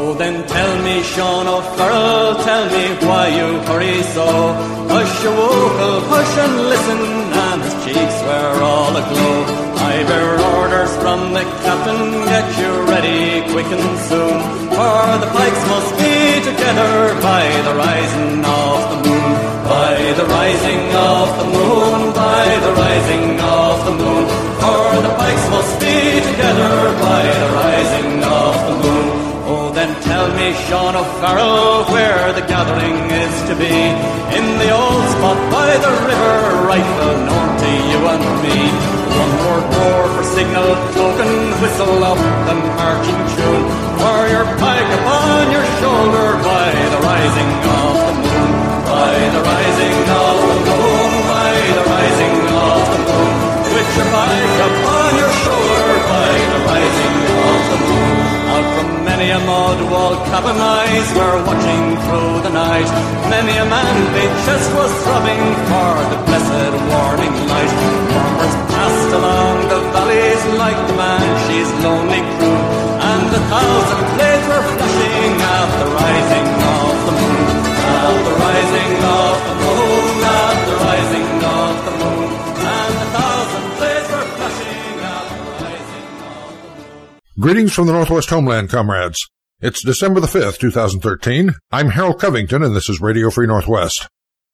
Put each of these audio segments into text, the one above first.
Oh, then tell me, Sean O'Farrell, tell me why you hurry so. Hush your wokel, hush and listen, and his cheeks were all aglow. I bear orders from the captain, get you ready quick and soon, for the pikes must be together by the rising of the moon. By the rising of the moon, by the rising of the moon, for the pikes must be together by the rising of the moon. Oh, then tell me, Sean O'Farrell, where the gathering is to be. In the old spot by the river, right well known to you and me. One more roar for signal token, whistle up the marching tune, for your pike upon your shoulder by the rising of the moon. By the rising of the moon, by the rising of the moon, with your pike upon your shoulder by the rising of the moon. Out from many a mud wall cabin eyes were watching through the night. Many a man-big chest was throbbing for the blessed warning light. Murmurs passed along the valleys like the Banshee's lonely crew, and 1,000 blades were flashing at the rising of the moon. At the rising of the moon, at the rising of the moon, and 1,000 blades were flashing at the rising of the moon. Greetings from the Northwest Homeland, comrades. It's December the 5th, 2013. I'm Harold Covington, and this is Radio Free Northwest.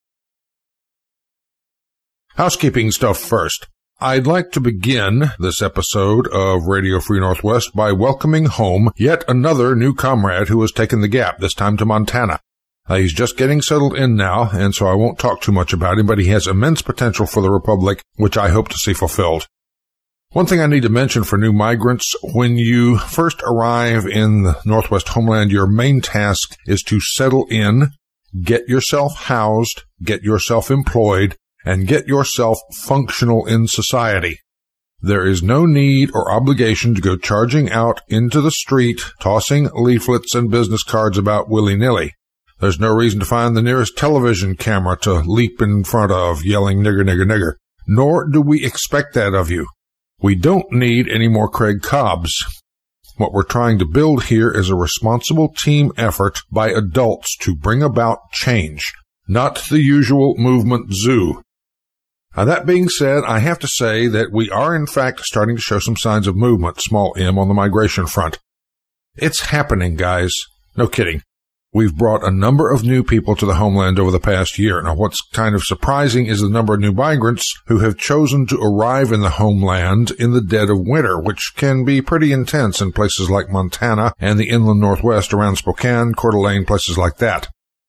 Housekeeping stuff first. I'd like to begin this episode of Radio Free Northwest by welcoming home yet another new comrade who has taken the gap, this time to Montana. He's just getting settled in now, and so I won't talk too much about him, but he has immense potential for the Republic, which I hope to see fulfilled. One thing I need to mention for new migrants, when you first arrive in the Northwest Homeland, your main task is to settle in, get yourself housed, get yourself employed, and get yourself functional in society. There is no need or obligation to go charging out into the street, tossing leaflets and business cards about willy-nilly. There's no reason to find the nearest television camera to leap in front of, yelling nigger, nigger, nigger. Nor do we expect that of you. We don't need any more Craig Cobbs. What we're trying to build here is a responsible team effort by adults to bring about change, not the usual movement zoo. Now, that being said, I have to say that we are in fact starting to show some signs of movement, small m, on the migration front. It's happening, guys. No kidding. We've brought a number of new people to the homeland over the past year. Now, what's kind of surprising is the number of new migrants who have chosen to arrive in the homeland in the dead of winter, which can be pretty intense in places like Montana and the inland Northwest around Spokane, Coeur d'Alene, places like that.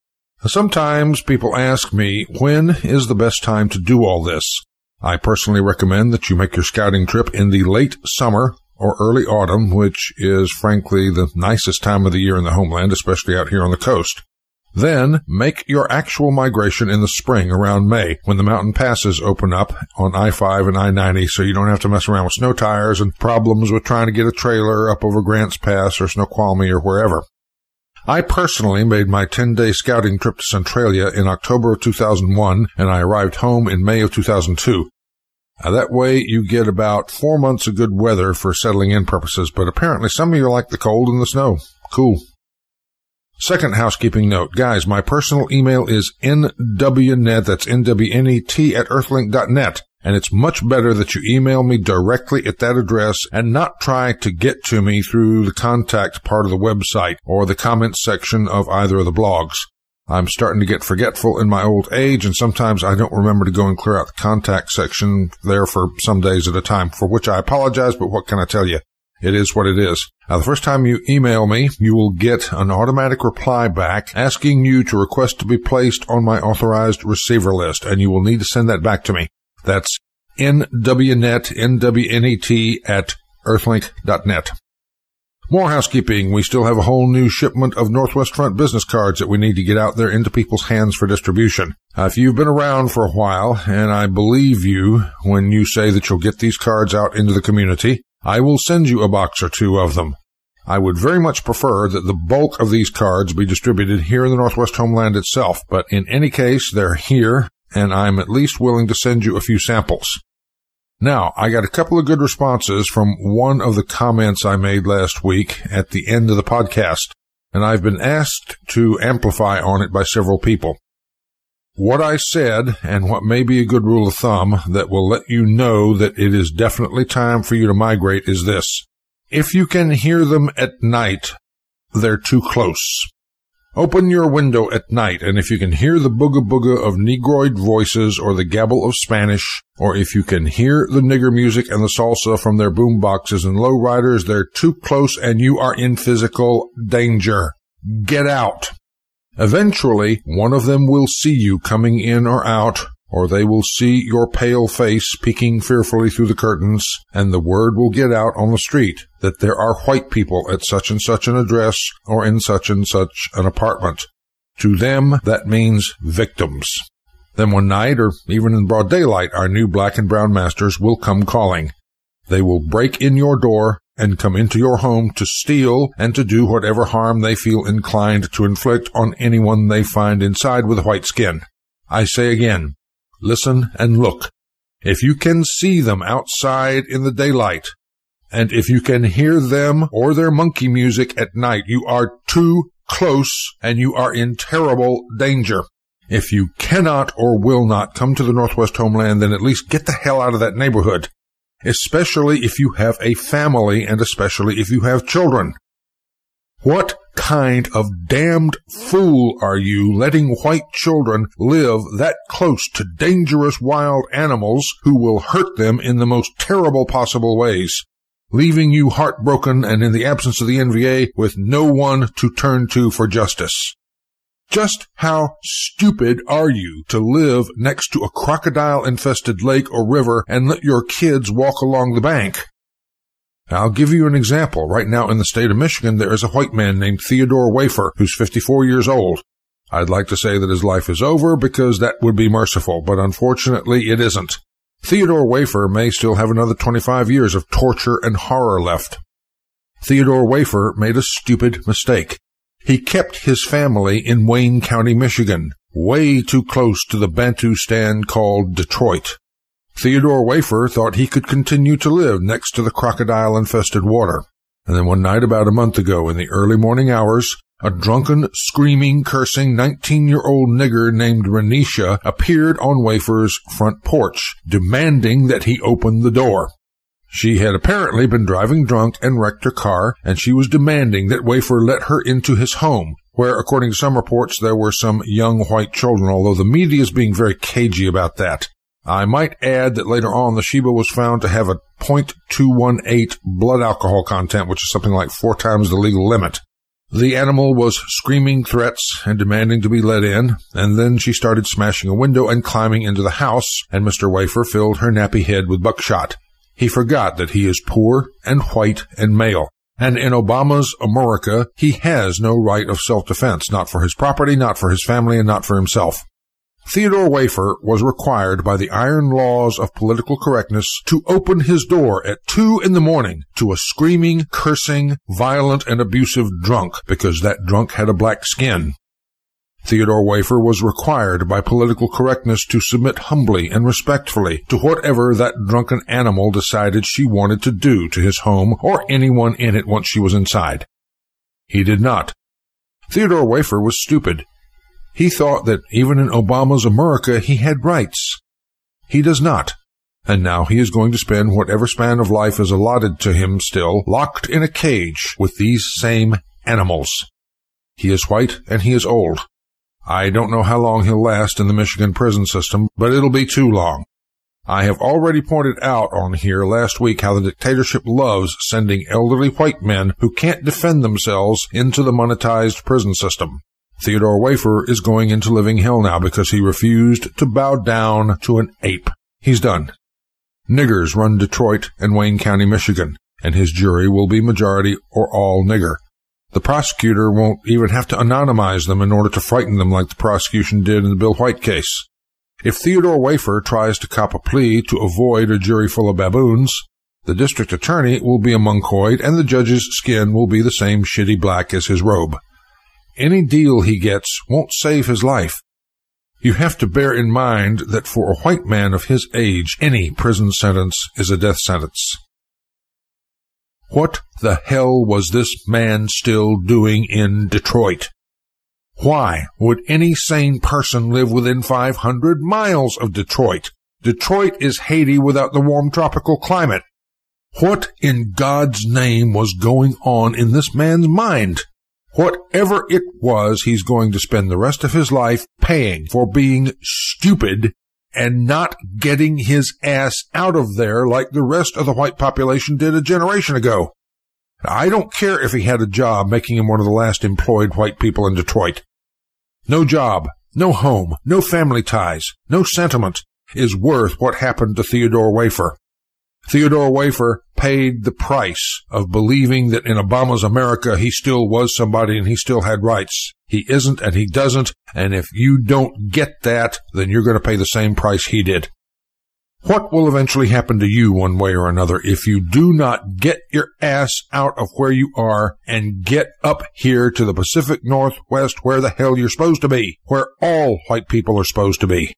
Sometimes people ask me, when is the best time to do all this? I personally recommend that you make your scouting trip in the late summer or early autumn, which is frankly the nicest time of the year in the homeland, especially out here on the coast. Then make your actual migration in the spring around May, when the mountain passes open up on I-5 and I-90, so you don't have to mess around with snow tires and problems with trying to get a trailer up over Grants Pass or Snoqualmie or wherever. I personally made my 10-day scouting trip to Centralia in October of 2001, and I arrived home in May of 2002. That way you get about 4 months of good weather for settling in purposes, but apparently some of you like the cold and the snow. Cool. Second housekeeping note. Guys, my personal email is nwnet, that's NWNET at earthlink.net, and it's much better that you email me directly at that address and not try to get to me through the contact part of the website or the comments section of either of the blogs. I'm starting to get forgetful in my old age, and sometimes I don't remember to go and clear out the contact section there for some days at a time, for which I apologize, but what can I tell you? It is what it is. Now, the first time you email me, you will get an automatic reply back asking you to request to be placed on my authorized receiver list, and you will need to send that back to me. That's nwnet, NWNET at earthlink.net. More housekeeping. We still have a whole new shipment of Northwest Front business cards that we need to get out there into people's hands for distribution. If you've been around for a while, and I believe you when you say that you'll get these cards out into the community, I will send you a box or two of them. I would very much prefer that the bulk of these cards be distributed here in the Northwest Homeland itself, but in any case, they're here, and I'm at least willing to send you a few samples. Now, I got a couple of good responses from one of the comments I made last week at the end of the podcast. and I've been asked to amplify on it by several people. What I said, and what may be a good rule of thumb that will let you know that it is definitely time for you to migrate, is this. If you can hear them at night, they're too close. Open your window at night, and if you can hear the booga-booga of Negroid voices or the gabble of Spanish, or if you can hear the nigger music and the salsa from their boom boxes and lowriders, they're too close and you are in physical danger. Get out. Eventually, one of them will see you coming in or out, or they will see your pale face peeking fearfully through the curtains, and the word will get out on the street that there are white people at such and such an address or in such and such an apartment. To them, that means victims. Then one night, or even in broad daylight, our new black and brown masters will come calling. They will break in your door and come into your home to steal and to do whatever harm they feel inclined to inflict on anyone they find inside with a white skin. I say again, listen and look. If you can see them outside in the daylight, and if you can hear them or their monkey music at night, you are too close and you are in terrible danger. If you cannot or will not come to the Northwest homeland, then at least get the hell out of that neighborhood, especially if you have a family and especially if you have children. What kind of damned fool are you letting white children live that close to dangerous wild animals who will hurt them in the most terrible possible ways, leaving you heartbroken and in the absence of the NVA with no one to turn to for justice? Just how stupid are you to live next to a crocodile-infested lake or river and let your kids walk along the bank? I'll give you an example. Right now in the state of Michigan, there is a white man named Theodore Wafer, who's 54 years old. I'd like to say that his life is over because that would be merciful, but unfortunately it isn't. Theodore Wafer may still have another 25 years of torture and horror left. Theodore Wafer made a stupid mistake. He kept his family in Wayne County, Michigan, way too close to the Bantustan called Detroit. Theodore Wafer thought he could continue to live next to the crocodile-infested water. And then one night about a month ago, in the early morning hours, a drunken, screaming, cursing 19-year-old nigger named Renisha appeared on Wafer's front porch, demanding that he open the door. She had apparently been driving drunk and wrecked her car, and she was demanding that Wafer let her into his home, where, according to some reports, there were some young white children, although the media is being very cagey about that. I might add that later on the Sheba was found to have a .218 blood alcohol content, which is something like 4 times the legal limit. The animal was screaming threats and demanding to be let in, and then she started smashing a window and climbing into the house, and Mr. Wafer filled her nappy head with buckshot. He forgot that he is poor and white and male, and in Obama's America, he has no right of self-defense, not for his property, not for his family, and not for himself. Theodore Wafer was required by the iron laws of political correctness to open his door at 2 a.m. to a screaming, cursing, violent, and abusive drunk because that drunk had a black skin. Theodore Wafer was required by political correctness to submit humbly and respectfully to whatever that drunken animal decided she wanted to do to his home or anyone in it once she was inside. He did not. Theodore Wafer was stupid. He thought that even in Obama's America he had rights. He does not. And now he is going to spend whatever span of life is allotted to him still locked in a cage with these same animals. He is white and he is old. I don't know how long he'll last in the Michigan prison system, but it'll be too long. I have already pointed out on here last week how the dictatorship loves sending elderly white men who can't defend themselves into the monetized prison system. Theodore Wafer is going into living hell now because he refused to bow down to an ape. He's done. Niggers run Detroit and Wayne County, Michigan, and his jury will be majority or all nigger. The prosecutor won't even have to anonymize them in order to frighten them like the prosecution did in the Bill White case. If Theodore Wafer tries to cop a plea to avoid a jury full of baboons, the district attorney will be a monkoid and the judge's skin will be the same shitty black as his robe. Any deal he gets won't save his life. You have to bear in mind that for a white man of his age, any prison sentence is a death sentence. What the hell was this man still doing in Detroit? Why would any sane person live within 500 miles of Detroit? Detroit is Haiti without the warm tropical climate. What in God's name was going on in this man's mind? Whatever it was, he's going to spend the rest of his life paying for being stupid and not getting his ass out of there like the rest of the white population did a generation ago. I don't care if he had a job making him one of the last employed white people in Detroit. No job, no home, no family ties, no sentiment is worth what happened to Theodore Wafer. Theodore Wafer paid the price of believing that in Obama's America he still was somebody and he still had rights. He isn't and he doesn't, and if you don't get that, then you're going to pay the same price he did. What will eventually happen to you one way or another if you do not get your ass out of where you are and get up here to the Pacific Northwest where the hell you're supposed to be, where all white people are supposed to be?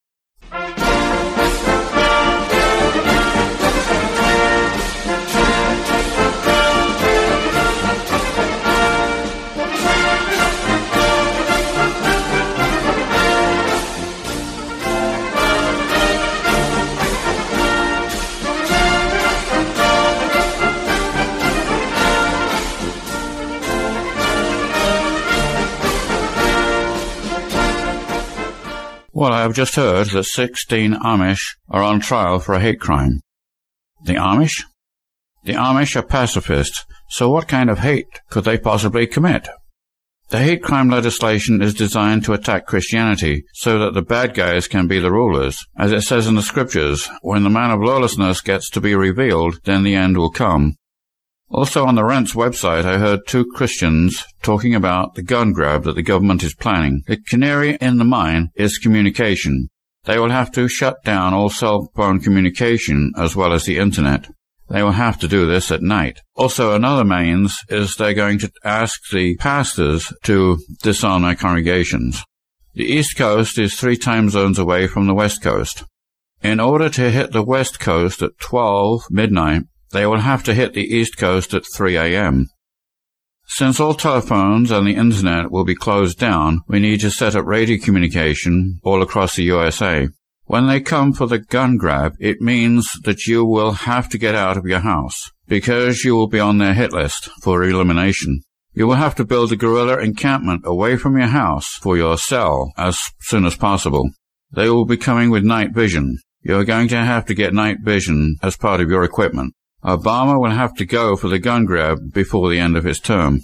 Well, I have just heard that 16 Amish are on trial for a hate crime. The Amish? The Amish are pacifists, so what kind of hate could they possibly commit? The hate crime legislation is designed to attack Christianity so that the bad guys can be the rulers. As it says in the scriptures, when the man of lawlessness gets to be revealed, then the end will come. Also on the Rents website, I heard 2 Christians talking about the gun grab that the government is planning. The canary in the mine is communication. They will have to shut down all cell phone communication as well as the internet. They will have to do this at night. Also, another means is they're going to ask the pastors to disarm their congregations. The East Coast is 3 time zones away from the West Coast. In order to hit the West Coast at 12 midnight, they will have to hit the East Coast at 3 a.m. Since all telephones and the internet will be closed down, we need to set up radio communication all across the USA. When they come for the gun grab, it means that you will have to get out of your house, because you will be on their hit list for elimination. You will have to build a guerrilla encampment away from your house for your cell as soon as possible. They will be coming with night vision. You are going to have to get night vision as part of your equipment. Obama will have to go for the gun grab before the end of his term.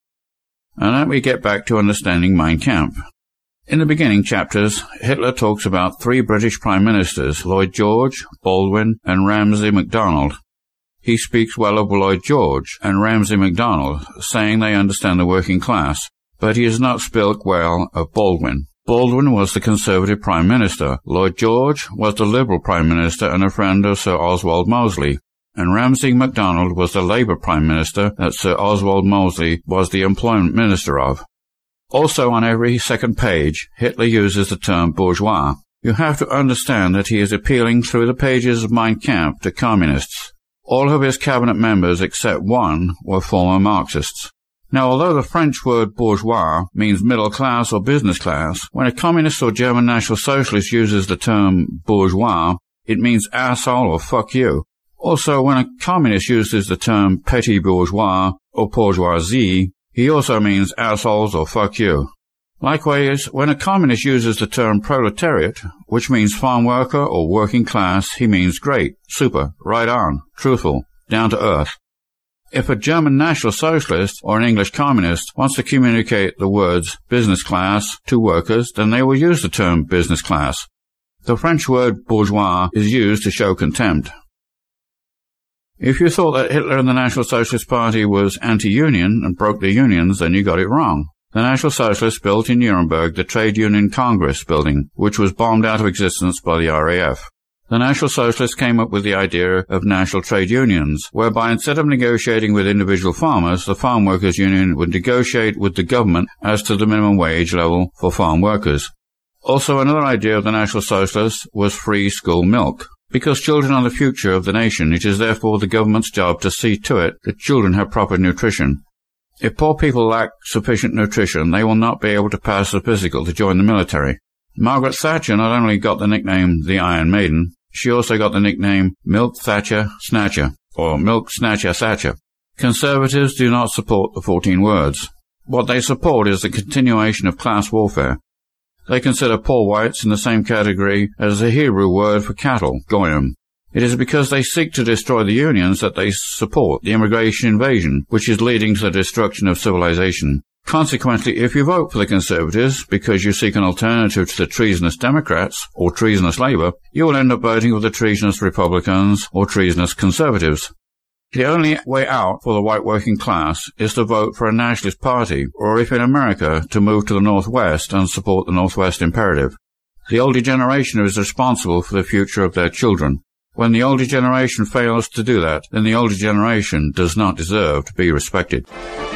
And then we get back to understanding Mein Kampf. In the beginning chapters, Hitler talks about 3 British prime ministers, Lloyd George, Baldwin, and Ramsay MacDonald. He speaks well of Lloyd George and Ramsay MacDonald, saying they understand the working class, but he does not speak well of Baldwin. Baldwin was the Conservative Prime Minister, Lloyd George was the Liberal Prime Minister and a friend of Sir Oswald Mosley, and Ramsay MacDonald was the Labour Prime Minister that Sir Oswald Mosley was the Employment Minister of. Also on every second page, Hitler uses the term bourgeois. You have to understand that he is appealing through the pages of Mein Kampf to communists. All of his cabinet members except one were former Marxists. Now, although the French word bourgeois means middle class or business class, when a communist or German National Socialist uses the term bourgeois, it means asshole or fuck you. Also, when a communist uses the term petit bourgeois or bourgeoisie, he also means assholes or fuck you. Likewise, when a communist uses the term proletariat, which means farm worker or working class, he means great, super, right on, truthful, down to earth. If a German National Socialist or an English communist wants to communicate the words business class to workers, then they will use the term business class. The French word bourgeois is used to show contempt. If you thought that Hitler and the National Socialist Party was anti-union and broke the unions, then you got it wrong. The National Socialists built in Nuremberg the Trade Union Congress building, which was bombed out of existence by the RAF. The National Socialists came up with the idea of national trade unions, whereby instead of negotiating with individual farmers, the Farm Workers Union would negotiate with the government as to the minimum wage level for farm workers. Also, another idea of the National Socialists was free school milk. Because children are the future of the nation, it is therefore the government's job to see to it that children have proper nutrition. If poor people lack sufficient nutrition, they will not be able to pass the physical to join the military. Margaret Thatcher not only got the nickname the Iron Maiden, she also got the nickname Milk Thatcher Snatcher, or Milk Snatcher Thatcher. Conservatives do not support the 14 words. What they support is the continuation of class warfare. They consider poor whites in the same category as the Hebrew word for cattle, goyim. It is because they seek to destroy the unions that they support the immigration invasion, which is leading to the destruction of civilization. Consequently, if you vote for the Conservatives because you seek an alternative to the treasonous Democrats or treasonous Labour, you will end up voting for the treasonous Republicans or treasonous Conservatives. The only way out for the white working class is to vote for a nationalist party, or if in America, to move to the Northwest and support the Northwest Imperative. The older generation is responsible for the future of their children. When the older generation fails to do that, then the older generation does not deserve to be respected.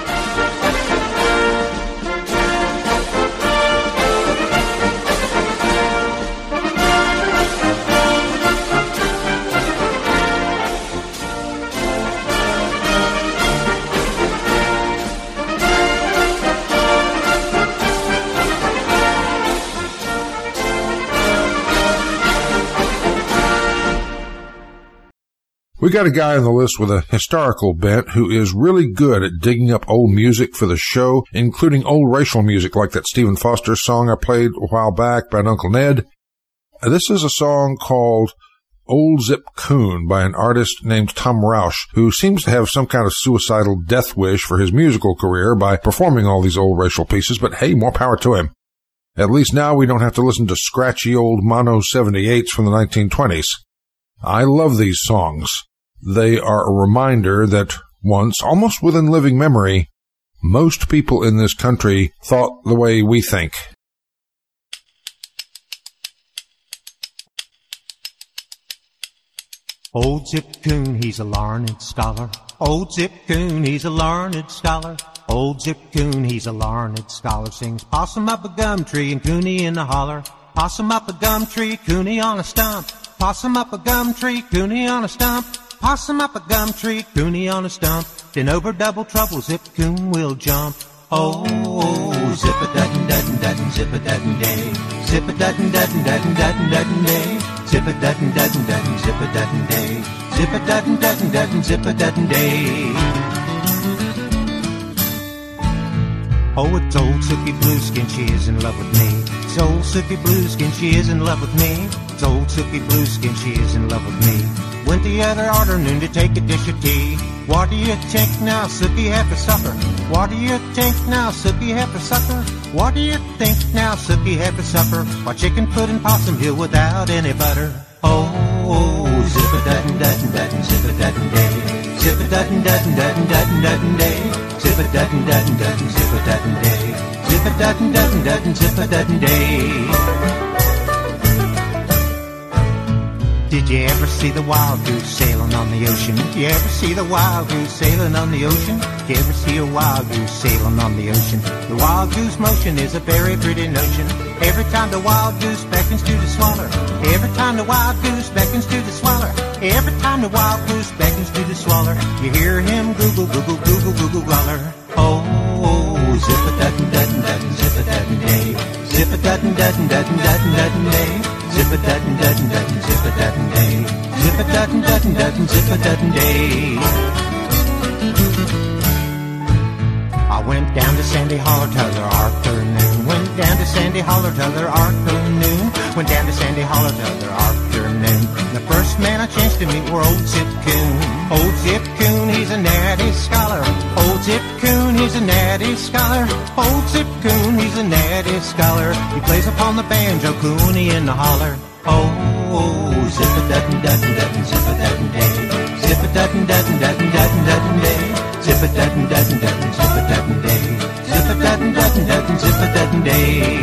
We got a guy on the list with a historical bent who is really good at digging up old music for the show, including old racial music like that Stephen Foster song I played a while back by Uncle Ned. This is a song called Old Zip Coon by an artist named Tom Rausch, who seems to have some kind of suicidal death wish for his musical career by performing all these old racial pieces, but hey, more power to him. At least now we don't have to listen to scratchy old mono 78s from the 1920s. I love these songs. They are a reminder that once, almost within living memory, most people in this country thought the way we think. Old Zip Coon, he's a learned scholar. Old Zip Coon, he's a learned scholar. Old Zip Coon, he's a learned scholar. Sings possum up a gum tree and cooney in the holler. Possum up a gum tree, cooney on a stump. Possum up a gum tree, cooney on a stump. Possum up a gum tree, cooney on a stump. Then over double trouble, Zip Coon will jump. Oh, zip-a-dutton-dutton-dutton, zip-a-dutton-day. Zip-a-dutton-dutton-dutton-dutton-day. Zip-a-dutton-dutton-dutton, zip-a-dutton-day. Zip-a-dutton-dutton-dutton, zip-a-dutton-day. Oh, it's old Sookie Blueskin, she is in love with me. It's old Sookie Blueskin, she is in love with me. It's old Sookie Blueskin, she is in love with me. Went the other afternoon to take a dish of tea. What do you think now, Sookie, have for supper? What do you think now, Sookie, have for supper? What do you think now, Sookie, have for supper? Why, chicken pudding possum hill without any butter. Oh, zip-a-dutton-dutton-dutton, zip-a-dutton-day. Zip-a-dutton-dutton-dutton-dutton-day. Zip-a-dutton-dutton-dutton, zip-a-dutton-day. Zip-a-dutton-dutton-dutton, zip-a-dutton-day. Did you ever see the wild goose sailing on the ocean? Did you ever see the wild goose sailing on the ocean? Did you ever see a wild goose sailing on the ocean? The wild goose motion is a very pretty notion. Every time the wild goose beckons to the swaller. Every time the wild goose beckons to the swaller. Every time the wild goose beckons to the swaller. You hear him google, google, google, google, gwaller. Oh, zip-a-dutton-dutton-dutton, zip-a-dutton-day. Zip-a-dutton-dutton-dutton-dutton-dutton-day. Zip-a-dutton-dutton-dutton, zip-a-dutton-day. Zip-a-dutton-dutton-dutton, zip-a-dutton-day. I went down to Sandy Holler t'other afternoon. Went down to Sandy Holler t'other afternoon. Went down to Sandy Holler t'other afternoon. The first man I chanced to meet were Old Zip Coon. Old Zip Coon, he's a natty scholar. Old Zip Coon, he's a natty scholar. Old Zip Coon, he's a natty scholar. He plays upon the banjo, cooney in the holler. Oh, zip-a-dutton-dutton-dutton, zip-a-dutton-day. Zip-a-dutton-dutton-dutton-dutton-day. Zip-a-dutton-dutton-dutton, zip-a-dutton-day. Zip-a-dutton-dutton-dutton, zip-a-dutton-day.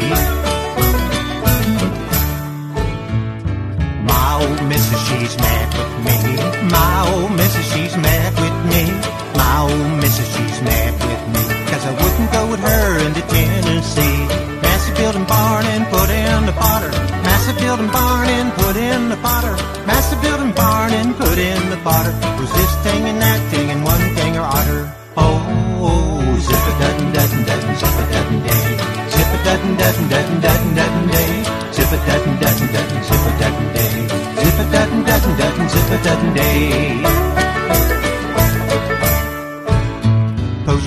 My old missus, she's mad with me. My old missus, she's mad with me. My old missus, she's mad with me. 'Cause I wouldn't go with her into Tennessee. Massive building barn and put in the potter. Massive building barn and put in the potter. Massive building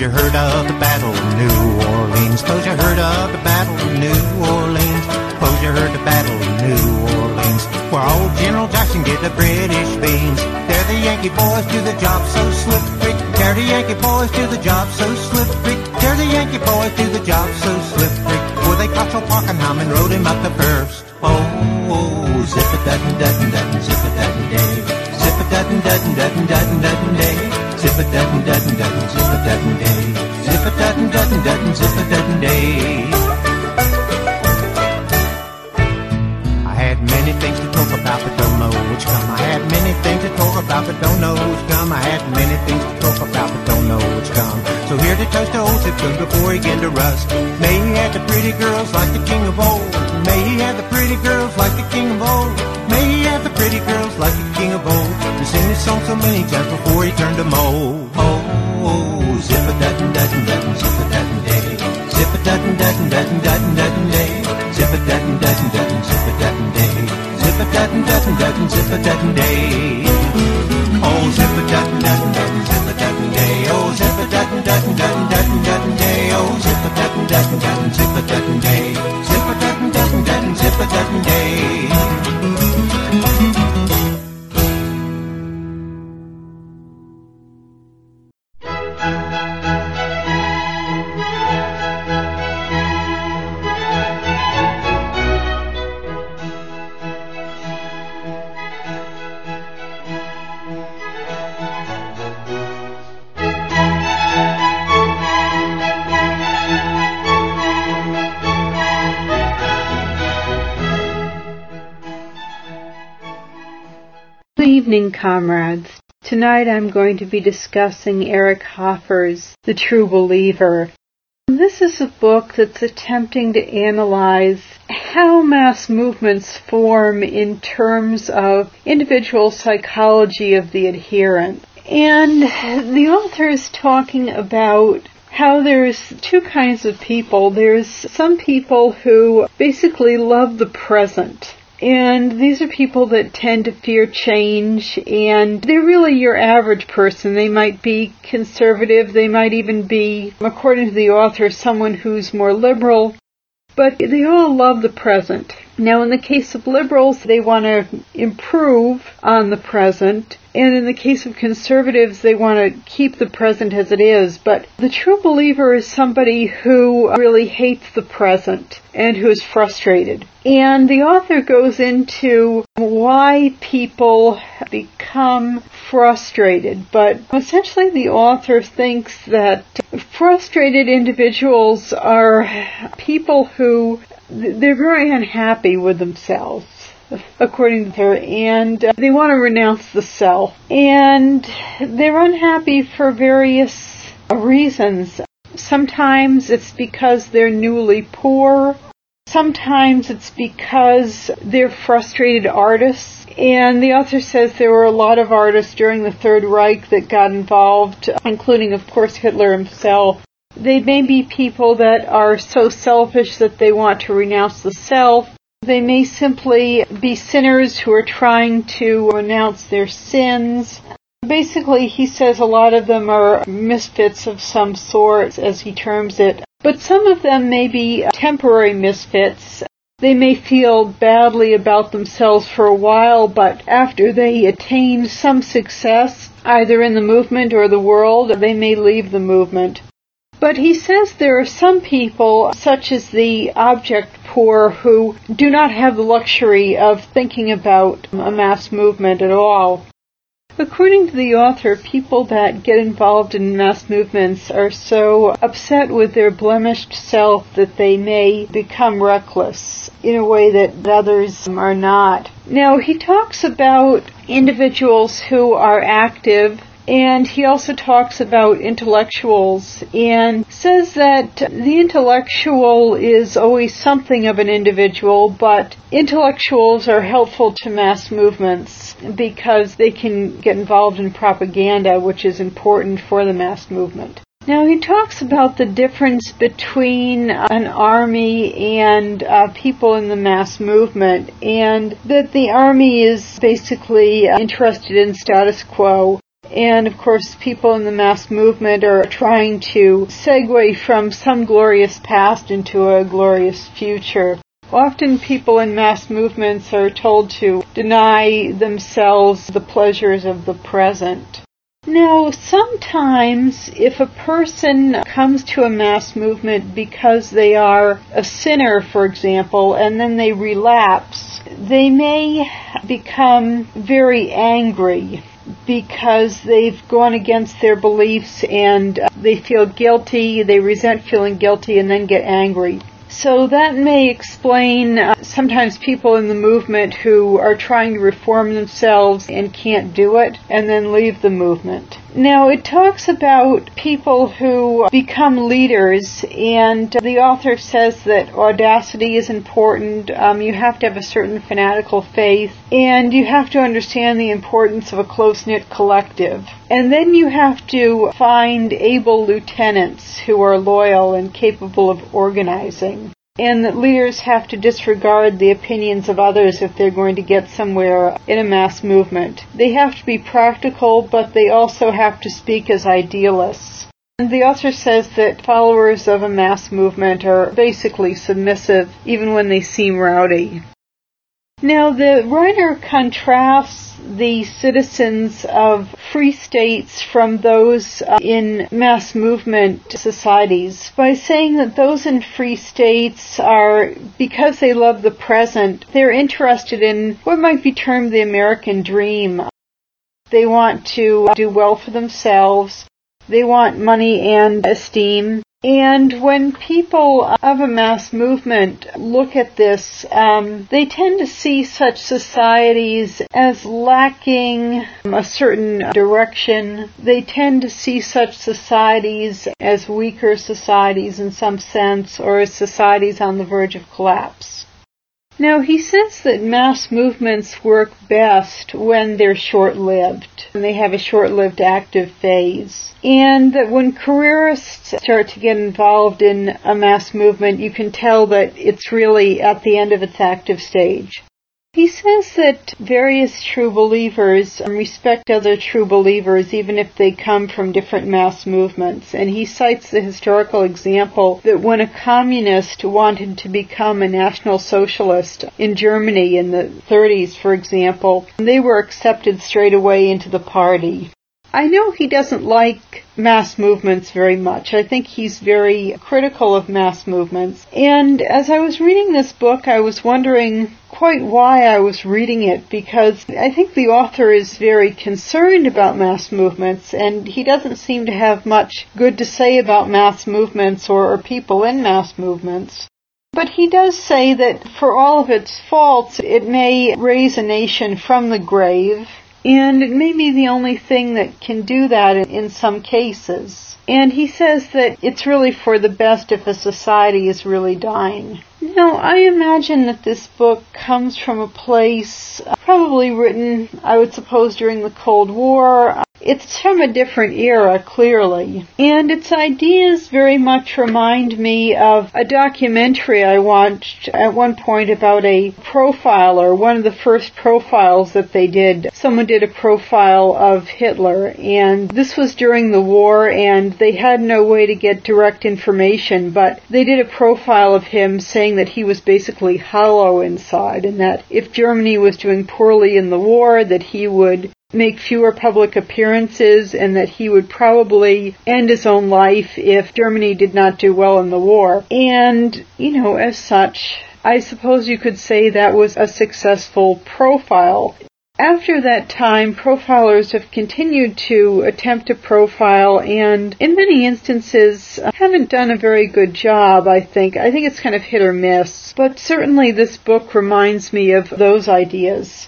you heard of the Battle of New Orleans? Suppose you heard of the Battle of New Orleans? Suppose you heard the Battle of New Orleans, where old General Jackson did the British beans. There the Yankee boys do the job so slippery. There the Yankee boys do the job so slippery. There the Yankee boys do the job so slippery. Well, they caught Joe Pakenham and rode him up the first. Oh, zip-a-duttin'-duttin'-duttin', zip-a-duttin'-day. Zip-a-duttin'-duttin'-duttin'-duttin'-day. Zip-a-duttin'-duttin'-duttin', zip-a-duttin'-day. Zip-a-duttin'-duttin'-duttin', zip-a-duttin'-day. I had many things to talk about, but don't know which come. I had many things to talk about, but don't know which come. I had many things to talk about, but don't know which come. So here to toast to old Zip Good before he began to rust. May he have the pretty girls like the king of old. May he have the pretty girls like the king of old. May he have the pretty girls like the king of old. To sing this song so many times before he turned to mold. Oh, zip-a-duttin'-duttin'-duttin', zip-a-duttin'-day. Zip-a-duttin'-duttin'-duttin'-duttin'-day. Zip-a-duttin'-duttin'-duttin', zip-a-duttin'-day. Zip-a-duttin'-duttin'-duttin', zip-a-duttin'-day. Oh, zip-a-duttin'-duttin'-duttin', zip-a-duttin'-day. Oh, zip-a-duttin'-duttin'-duttin'-duttin'-day. Oh, zip-a-duttin'-duttin'-duttin', zip-a-duttin'-day. Zip-a-duttin'-duttin'-duttin', zip-a-duttin'-day. Good evening, comrades. Tonight I'm going to be discussing Eric Hoffer's The True Believer. This is a book that's attempting to analyze how mass movements form in terms of individual psychology of the adherent. And the author is talking about how there's two kinds of people. There's some people who basically love the present. And these are people that tend to fear change, and they're really your average person. They might be conservative, they might even be, according to the author, someone who's more liberal, but they all love the present. Now, in the case of liberals, they want to improve on the present, and in the case of conservatives, they want to keep the present as it is. But the true believer is somebody who really hates the present and who is frustrated. And the author goes into why people become frustrated, but essentially the author thinks that frustrated individuals are people who they're very unhappy with themselves, according to her, and they want to renounce the self. And they're unhappy for various reasons. Sometimes it's because they're newly poor. Sometimes it's because they're frustrated artists. And the author says there were a lot of artists during the Third Reich that got involved, including, of course, Hitler himself. They may be people that are so selfish that they want to renounce the self. They may simply be sinners who are trying to renounce their sins. Basically, he says a lot of them are misfits of some sort, as he terms it. But some of them may be temporary misfits. They may feel badly about themselves for a while, but after they attain some success, either in the movement or the world, they may leave the movement. But he says there are some people, such as the object poor, who do not have the luxury of thinking about a mass movement at all. According to the author, people that get involved in mass movements are so upset with their blemished self that they may become reckless in a way that others are not. Now, he talks about individuals who are active, and he also talks about intellectuals and says that the intellectual is always something of an individual, but intellectuals are helpful to mass movements because they can get involved in propaganda, which is important for the mass movement. Now, he talks about the difference between an army and people in the mass movement, and that the army is basically interested in status quo, And of course, people in the mass movement are trying to segue from some glorious past into a glorious future. Often people in mass movements are told to deny themselves the pleasures of the present. Now, sometimes if a person comes to a mass movement because they are a sinner, for example, and then they relapse, they may become very angry because they've gone against their beliefs and they feel guilty, they resent feeling guilty, and then get angry. So that may explain sometimes people in the movement who are trying to reform themselves and can't do it and then leave the movement. Now, it talks about people who become leaders, and the author says that audacity is important. You have to have a certain fanatical faith, and you have to understand the importance of a close-knit collective. And then you have to find able lieutenants who are loyal and capable of organizing. And that leaders have to disregard the opinions of others if they're going to get somewhere in a mass movement. They have to be practical, but they also have to speak as idealists. And the author says that followers of a mass movement are basically submissive, even when they seem rowdy. Now, the writer contrasts the citizens of free states from those in mass movement societies by saying that those in free states are, because they love the present, they're interested in what might be termed the American dream. They want to do well for themselves. They want money and esteem. And when people of a mass movement look at this, they tend to see such societies as lacking a certain direction. They tend to see such societies as weaker societies in some sense, or as societies on the verge of collapse. Now, he says that mass movements work best when they're short-lived, and they have a short-lived active phase. And that when careerists start to get involved in a mass movement, you can tell that it's really at the end of its active stage. He says that various true believers respect other true believers even if they come from different mass movements. And he cites the historical example that when a communist wanted to become a National Socialist in Germany in the 30s, for example, they were accepted straight away into the party. I know he doesn't like mass movements very much. I think he's very critical of mass movements. And as I was reading this book, I was wondering quite why I was reading it, because I think the author is very concerned about mass movements, and he doesn't seem to have much good to say about mass movements or people in mass movements. But he does say that for all of its faults, it may raise a nation from the grave. And it may be the only thing that can do that in some cases. And he says that it's really for the best if a society is really dying. Now, I imagine that this book comes from a place probably written, I would suppose, during the Cold War. It's from a different era, clearly. And its ideas very much remind me of a documentary I watched at one point about a profiler, one of the first profiles that they did. Someone did a profile of Hitler, and this was during the war, and they had no way to get direct information, but they did a profile of him saying that he was basically hollow inside, and that if Germany was doing poorly in the war, that he would make fewer public appearances, and that he would probably end his own life if Germany did not do well in the war. And, as such, I suppose you could say that was a successful profile. After that time, profilers have continued to attempt to profile, and in many instances haven't done a very good job, I think. I think it's kind of hit or miss. But certainly this book reminds me of those ideas.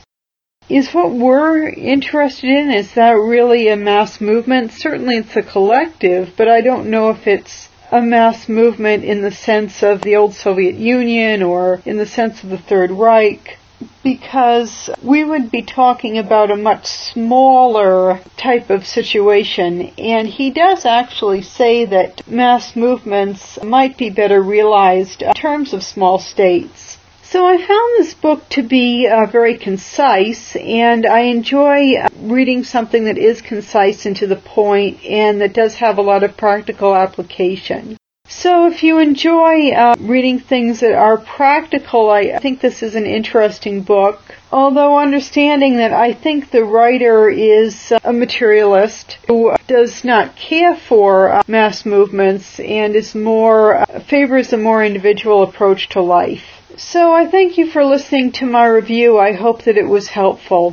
Is what we're interested in, is that really a mass movement? Certainly it's a collective, but I don't know if it's a mass movement in the sense of the old Soviet Union or in the sense of the Third Reich, because we would be talking about a much smaller type of situation. And he does actually say that mass movements might be better realized in terms of small states. So I found this book to be very concise, and I enjoy reading something that is concise and to the point and that does have a lot of practical application. So if you enjoy reading things that are practical, I think this is an interesting book. Although understanding that I think the writer is a materialist who does not care for mass movements and is favors a more individual approach to life. So I thank you for listening to my review. I hope that it was helpful.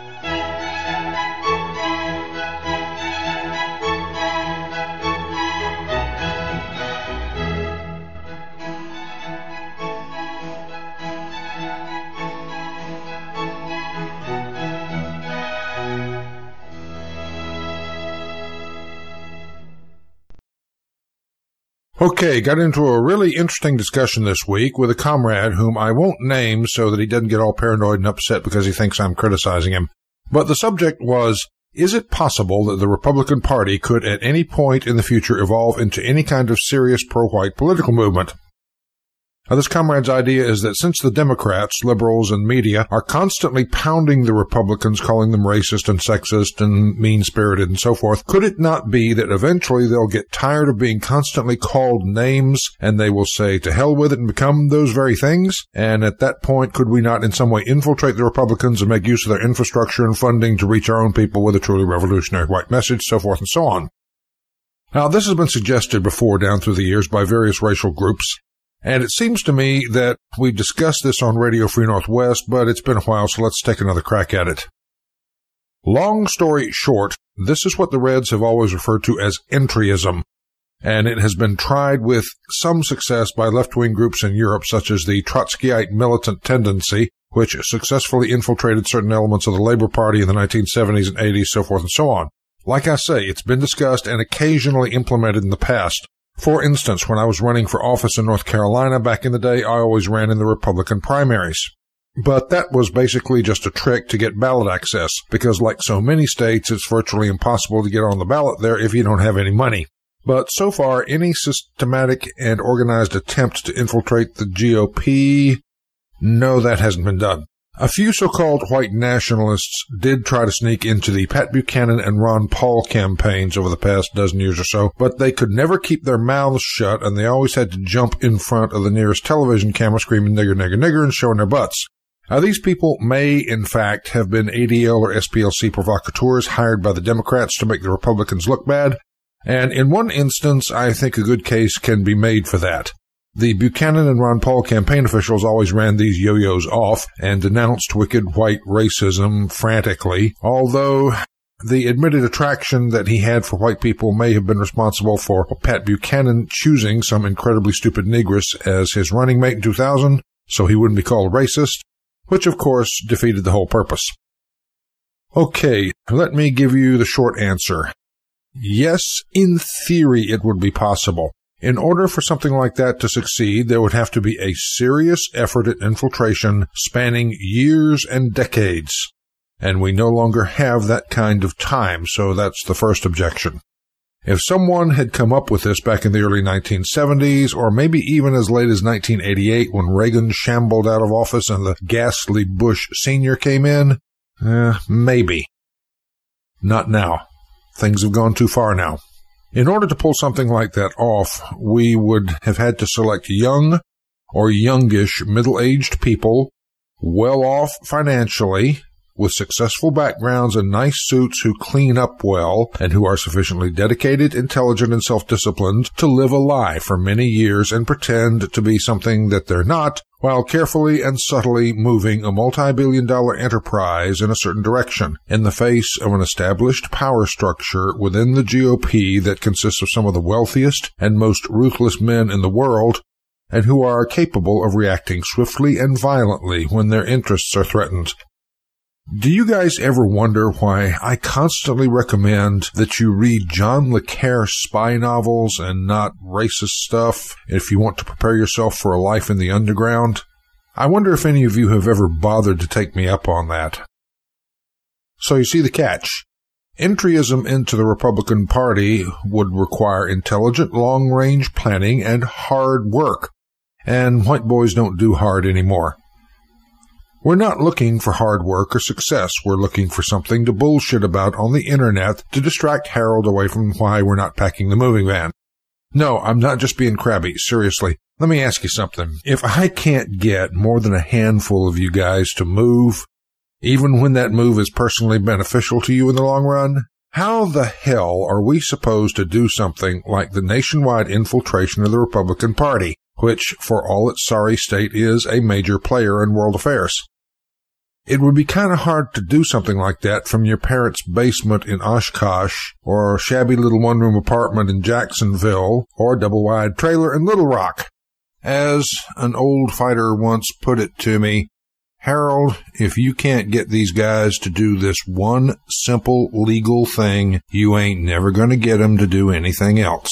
Okay, got into a really interesting discussion this week with a comrade whom I won't name so that he doesn't get all paranoid and upset because he thinks I'm criticizing him. But the subject was, is it possible that the Republican Party could at any point in the future evolve into any kind of serious pro-white political movement? Now, this comrade's idea is that since the Democrats, liberals, and media are constantly pounding the Republicans, calling them racist and sexist and mean-spirited and so forth, could it not be that eventually they'll get tired of being constantly called names and they will say, to hell with it, and become those very things? And at that point, could we not in some way infiltrate the Republicans and make use of their infrastructure and funding to reach our own people with a truly revolutionary white message, so forth and so on? Now, this has been suggested before down through the years by various racial groups. And it seems to me that we've discussed this on Radio Free Northwest, but it's been a while, so let's take another crack at it. Long story short, this is what the Reds have always referred to as entryism, and it has been tried with some success by left-wing groups in Europe, such as the Trotskyite militant tendency, which successfully infiltrated certain elements of the Labour Party in the 1970s and 80s, so forth and so on. Like I say, it's been discussed and occasionally implemented in the past. For instance, when I was running for office in North Carolina back in the day, I always ran in the Republican primaries. But that was basically just a trick to get ballot access, because like so many states, it's virtually impossible to get on the ballot there if you don't have any money. But so far, any systematic and organized attempt to infiltrate the GOP, no, that hasn't been done. A few so-called white nationalists did try to sneak into the Pat Buchanan and Ron Paul campaigns over the past dozen years or so, but they could never keep their mouths shut, and they always had to jump in front of the nearest television camera screaming nigger, nigger, nigger, and showing their butts. Now, these people may, in fact, have been ADL or SPLC provocateurs hired by the Democrats to make the Republicans look bad, and in one instance, I think a good case can be made for that. The Buchanan and Ron Paul campaign officials always ran these yo-yos off and denounced wicked white racism frantically, although the admitted attraction that he had for white people may have been responsible for Pat Buchanan choosing some incredibly stupid negress as his running mate in 2000, so he wouldn't be called racist, which of course defeated the whole purpose. Okay, let me give you the short answer. Yes, in theory it would be possible. In order for something like that to succeed, there would have to be a serious effort at infiltration spanning years and decades. And we no longer have that kind of time, so that's the first objection. If someone had come up with this back in the early 1970s, or maybe even as late as 1988 when Reagan shambled out of office and the ghastly Bush Sr. came in, maybe. Not now. Things have gone too far now. In order to pull something like that off, we would have had to select young or youngish middle-aged people, well off financially, with successful backgrounds and nice suits who clean up well, and who are sufficiently dedicated, intelligent, and self-disciplined to live a lie for many years and pretend to be something that they're not, while carefully and subtly moving a multi-billion-dollar enterprise in a certain direction, in the face of an established power structure within the GOP that consists of some of the wealthiest and most ruthless men in the world, and who are capable of reacting swiftly and violently when their interests are threatened. Do you guys ever wonder why I constantly recommend that you read John le Carre spy novels and not racist stuff if you want to prepare yourself for a life in the underground? I wonder if any of you have ever bothered to take me up on that. So you see the catch. Entryism into the Republican Party would require intelligent long-range planning and hard work. And white boys don't do hard anymore. We're not looking for hard work or success. We're looking for something to bullshit about on the internet to distract Harold away from why we're not packing the moving van. No, I'm not just being crabby. Seriously, let me ask you something. If I can't get more than a handful of you guys to move, even when that move is personally beneficial to you in the long run, how the hell are we supposed to do something like the nationwide infiltration of the Republican Party, which, for all its sorry state, is a major player in world affairs? It would be kind of hard to do something like that from your parents' basement in Oshkosh, or a shabby little one-room apartment in Jacksonville, or a double-wide trailer in Little Rock. As an old fighter once put it to me, Harold, if you can't get these guys to do this one simple legal thing, you ain't never going to get them to do anything else.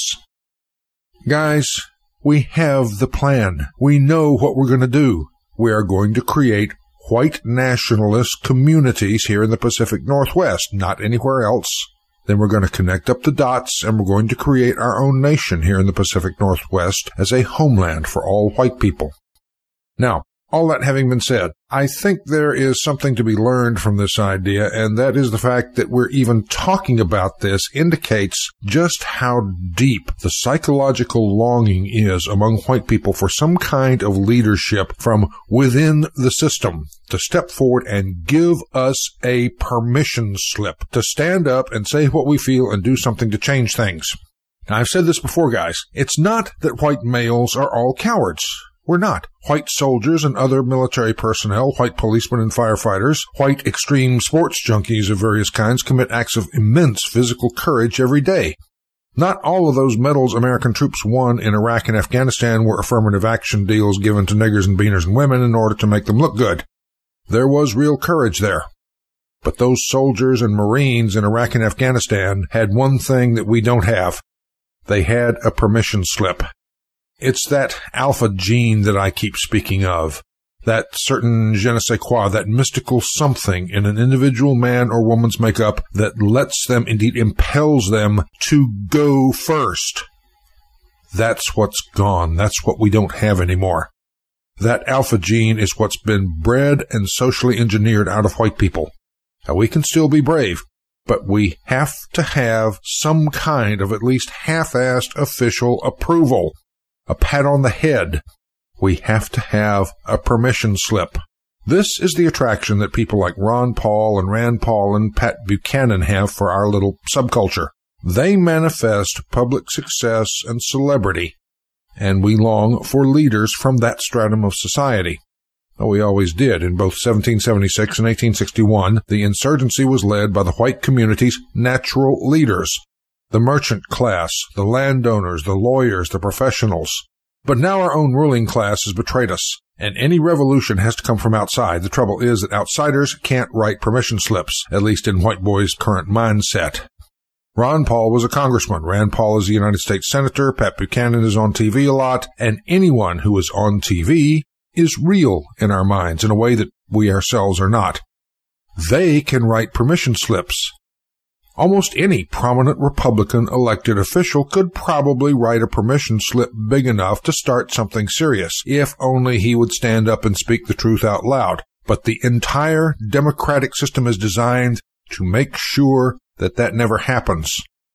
Guys, we have the plan. We know what we're going to do. We are going to create white nationalist communities here in the Pacific Northwest, not anywhere else. Then we're going to connect up the dots, and we're going to create our own nation here in the Pacific Northwest as a homeland for all white people. Now, all that having been said, I think there is something to be learned from this idea, and that is the fact that we're even talking about this indicates just how deep the psychological longing is among white people for some kind of leadership from within the system to step forward and give us a permission slip to stand up and say what we feel and do something to change things. Now, I've said this before, guys. It's not that white males are all cowards. We're not. White soldiers and other military personnel, white policemen and firefighters, white extreme sports junkies of various kinds commit acts of immense physical courage every day. Not all of those medals American troops won in Iraq and Afghanistan were affirmative action deals given to niggers and beaners and women in order to make them look good. There was real courage there. But those soldiers and Marines in Iraq and Afghanistan had one thing that we don't have. They had a permission slip. It's that alpha gene that I keep speaking of, that certain je ne sais quoi, that mystical something in an individual man or woman's makeup that lets them, indeed impels them, to go first. That's what's gone. That's what we don't have anymore. That alpha gene is what's been bred and socially engineered out of white people. Now, we can still be brave, but we have to have some kind of at least half-assed official approval. A pat on the head. We have to have a permission slip. This is the attraction that people like Ron Paul and Rand Paul and Pat Buchanan have for our little subculture. They manifest public success and celebrity, and we long for leaders from that stratum of society. We always did. In both 1776 and 1861, the insurgency was led by the white community's natural leaders. The merchant class, the landowners, the lawyers, the professionals. But now our own ruling class has betrayed us, and any revolution has to come from outside. The trouble is that outsiders can't write permission slips, at least in white boys' current mindset. Ron Paul was a congressman. Rand Paul is a United States senator. Pat Buchanan is on TV a lot, and anyone who is on TV is real in our minds in a way that we ourselves are not. They can write permission slips. Almost any prominent Republican elected official could probably write a permission slip big enough to start something serious, if only he would stand up and speak the truth out loud. But the entire democratic system is designed to make sure that that never happens.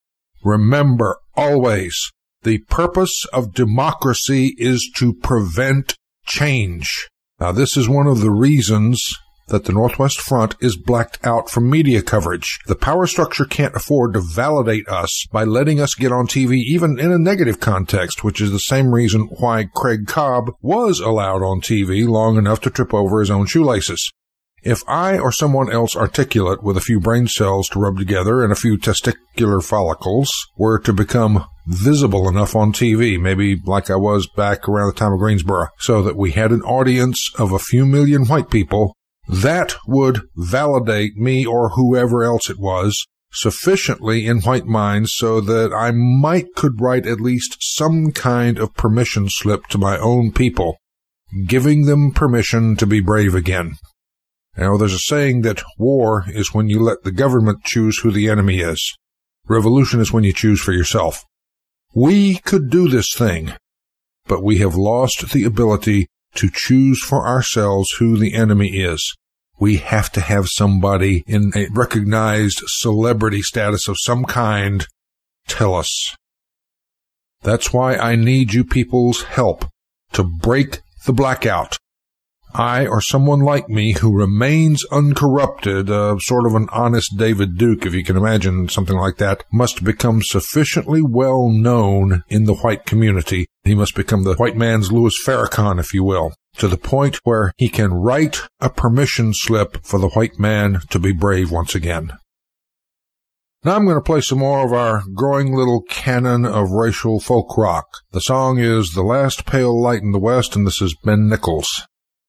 Remember, always, the purpose of democracy is to prevent change. Now, this is one of the reasons that the Northwest Front is blacked out from media coverage. The power structure can't afford to validate us by letting us get on TV even in a negative context, which is the same reason why Craig Cobb was allowed on TV long enough to trip over his own shoelaces. If I or someone else articulate with a few brain cells to rub together and a few testicular follicles were to become visible enough on TV, maybe like I was back around the time of Greensboro, so that we had an audience of a few million white people, that would validate me or whoever else it was sufficiently in white minds so that I could write at least some kind of permission slip to my own people, giving them permission to be brave again. Now, there's a saying that war is when you let the government choose who the enemy is. Revolution is when you choose for yourself. We could do this thing, but we have lost the ability to choose for ourselves who the enemy is. We have to have somebody in a recognized celebrity status of some kind tell us. That's why I need you people's help to break the blackout. I, or someone like me who remains uncorrupted, sort of an honest David Duke, if you can imagine something like that, must become sufficiently well known in the white community. He must become the white man's Louis Farrakhan, if you will, to the point where he can write a permission slip for the white man to be brave once again. Now I'm going to play some more of our growing little canon of racial folk rock. The song is The Last Pale Light in the West, and this is Ben Nichols.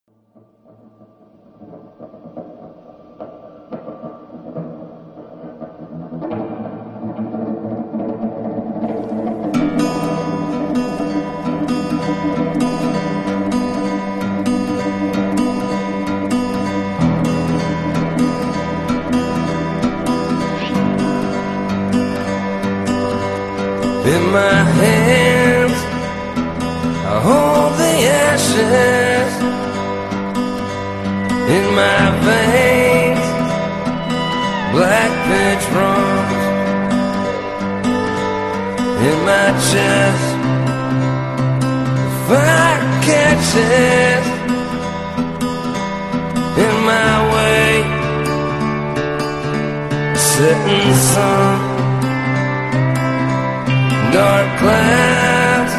In my hands, I hold the ashes. In my veins, black pitch runs. In my chest, fire catches. In my way, setting sun. Dark clouds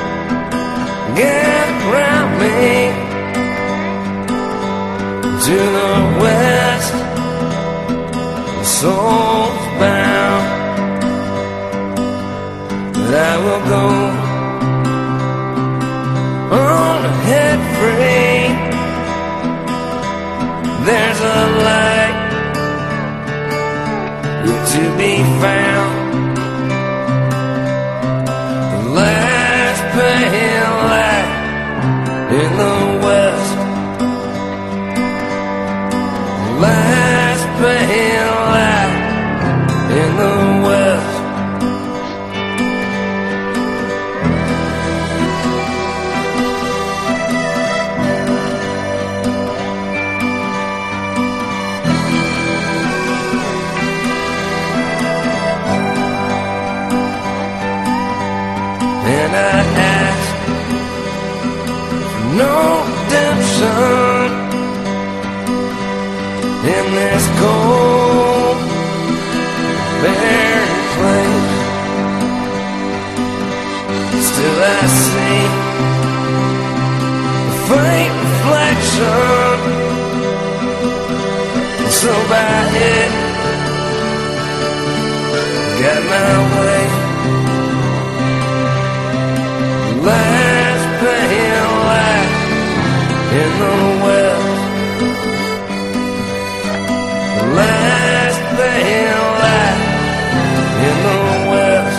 get around me. To the west, the soul's bound. But I will go on ahead free. There's a light yet to be found. Last pale light in the west. Last pale light in the west. And I ask for no redemption in this cold, barren place. Still I see a faint reflection, and so by it, got my way. Last pale light in the west. Last pale light in the west.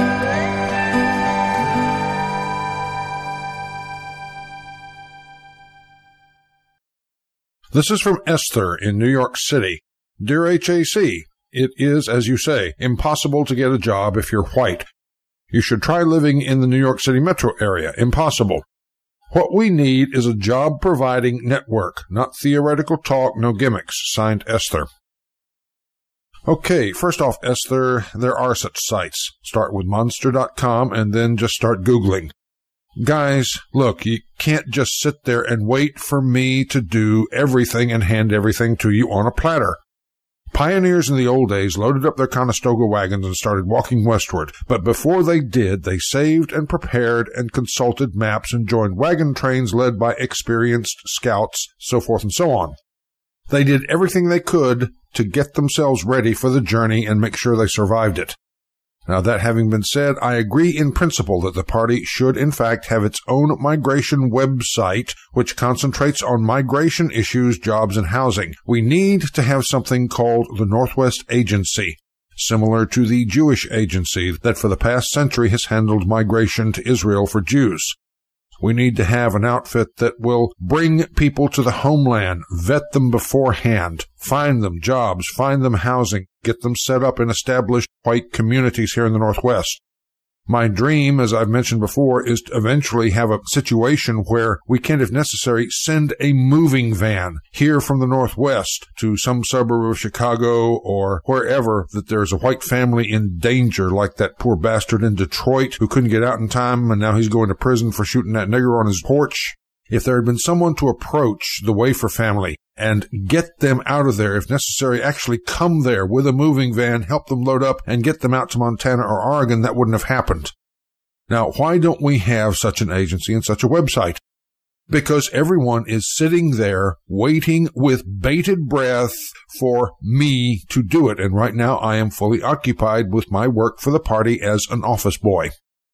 This is from Esther in New York City. Dear HAC, it is, as you say, impossible to get a job if you're white. You should try living in the New York City metro area. Impossible. What we need is a job-providing network, not theoretical talk, no gimmicks. Signed, Esther. Okay, first off, Esther, there are such sites. Start with Monster.com and then just start Googling. Guys, look, you can't just sit there and wait for me to do everything and hand everything to you on a platter. Pioneers in the old days loaded up their Conestoga wagons and started walking westward, but before they did, they saved and prepared and consulted maps and joined wagon trains led by experienced scouts, so forth and so on. They did everything they could to get themselves ready for the journey and make sure they survived it. Now, that having been said, I agree in principle that the party should, in fact, have its own migration website, which concentrates on migration issues, jobs, and housing. We need to have something called the Northwest Agency, similar to the Jewish Agency that for the past century has handled migration to Israel for Jews. We need to have an outfit that will bring people to the homeland, vet them beforehand, find them jobs, find them housing, get them set up in established white communities here in the Northwest. My dream, as I've mentioned before, is to eventually have a situation where we can, if necessary, send a moving van here from the Northwest to some suburb of Chicago or wherever that there's a white family in danger, like that poor bastard in Detroit who couldn't get out in time and now he's going to prison for shooting that nigger on his porch. If there had been someone to approach the Wafer family and get them out of there, if necessary, actually come there with a moving van, help them load up, and get them out to Montana or Oregon, that wouldn't have happened. Now, why don't we have such an agency and such a website? Because everyone is sitting there waiting with bated breath for me to do it, and right now I am fully occupied with my work for the party as an office boy.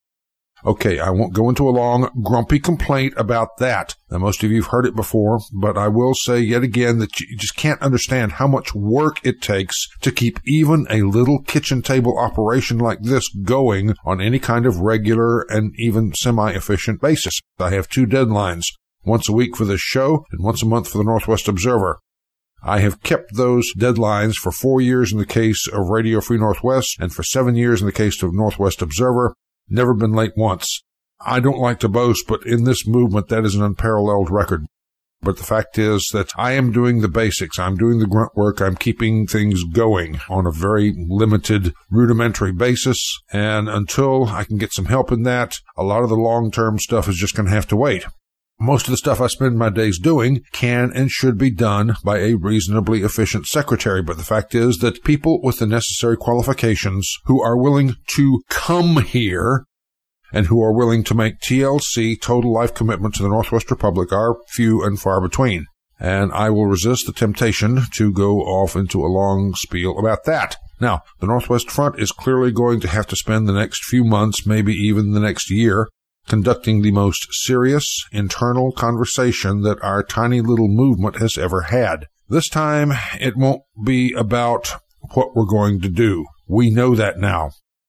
Okay, I won't go into a long, grumpy complaint about that. Now, most of you have heard it before, but I will say yet again that you just can't understand how much work it takes to keep even a little kitchen table operation like this going on any kind of regular and even semi-efficient basis. I have 2 deadlines, once a week for this show and once a month for the Northwest Observer. I have kept those deadlines for 4 years in the case of Radio Free Northwest and for 7 years in the case of Northwest Observer. Never been late once. I don't like to boast, but in this movement, that is an unparalleled record. But the fact is that I am doing the basics. I'm doing the grunt work. I'm keeping things going on a very limited, rudimentary basis. And until I can get some help in that, a lot of the long-term stuff is just going to have to wait. Most of the stuff I spend my days doing can and should be done by a reasonably efficient secretary, but the fact is that people with the necessary qualifications who are willing to come here and who are willing to make TLC, total life commitment to the Northwest Republic, are few and far between. And I will resist the temptation to go off into a long spiel about that. Now, the Northwest Front is clearly going to have to spend the next few months, maybe even the next year, conducting the most serious internal conversation that our tiny little movement has ever had. This time, it won't be about what we're going to do. We know that now.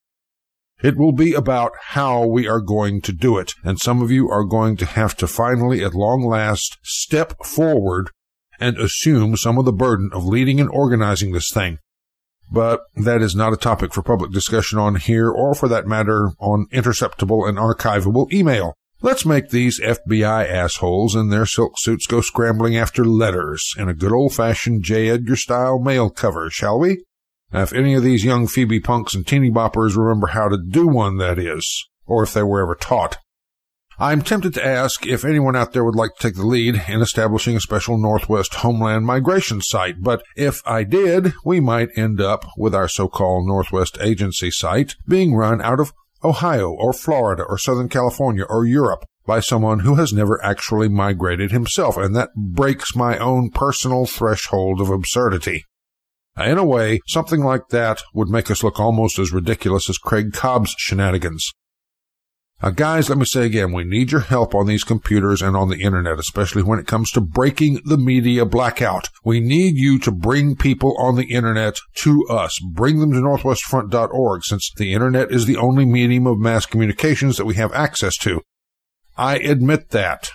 It will be about how we are going to do it, and some of you are going to have to finally, at long last, step forward and assume some of the burden of leading and organizing this thing. But that is not a topic for public discussion on here, or for that matter, on interceptable and archivable email. Let's make these FBI assholes in their silk suits go scrambling after letters in a good old-fashioned J. Edgar-style mail cover, shall we? Now, if any of these young Phoebe punks and teeny boppers remember how to do one, that is, or if they were ever taught. I'm tempted to ask if anyone out there would like to take the lead in establishing a special Northwest homeland migration site, but if I did, we might end up with our so-called Northwest Agency site being run out of Ohio or Florida or Southern California or Europe by someone who has never actually migrated himself, and that breaks my own personal threshold of absurdity. In a way, something like that would make us look almost as ridiculous as Craig Cobb's shenanigans. Now, guys, let me say again, we need your help on these computers and on the internet, especially when it comes to breaking the media blackout. We need you to bring people on the internet to us. Bring them to northwestfront.org, since the internet is the only medium of mass communications that we have access to. I admit that.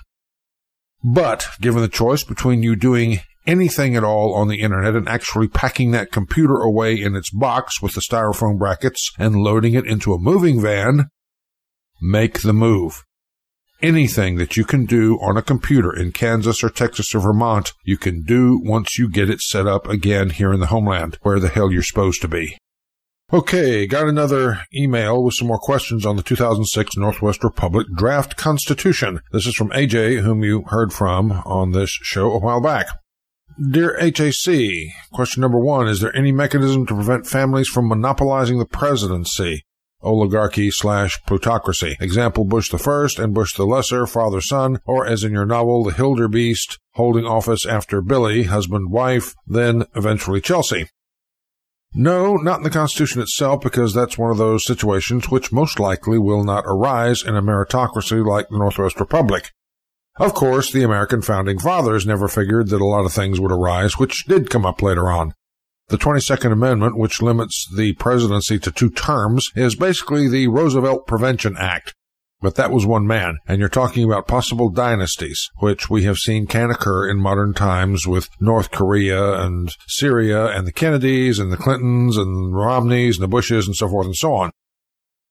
But, given the choice between you doing anything at all on the internet and actually packing that computer away in its box with the styrofoam brackets and loading it into a moving van, make the move. Anything that you can do on a computer in Kansas or Texas or Vermont, you can do once you get it set up again here in the homeland, where the hell you're supposed to be. Okay, got another email with some more questions on the 2006 Northwest Republic Draft Constitution. This is from AJ, whom you heard from on this show a while back. Dear HAC, question number 1, is there any mechanism to prevent families from monopolizing the presidency? Oligarchy/plutocracy. Example, Bush the First and Bush the Lesser, father-son, or as in your novel, the Hilderbeest, holding office after Billy, husband-wife, then eventually Chelsea. No, not in the Constitution itself, because that's one of those situations which most likely will not arise in a meritocracy like the Northwest Republic. Of course, the American founding fathers never figured that a lot of things would arise, which did come up later on. The 22nd Amendment, which limits the presidency to 2 terms, is basically the Roosevelt Prevention Act. But that was one man, and you're talking about possible dynasties, which we have seen can occur in modern times with North Korea and Syria and the Kennedys and the Clintons and Romneys and the Bushes and so forth and so on.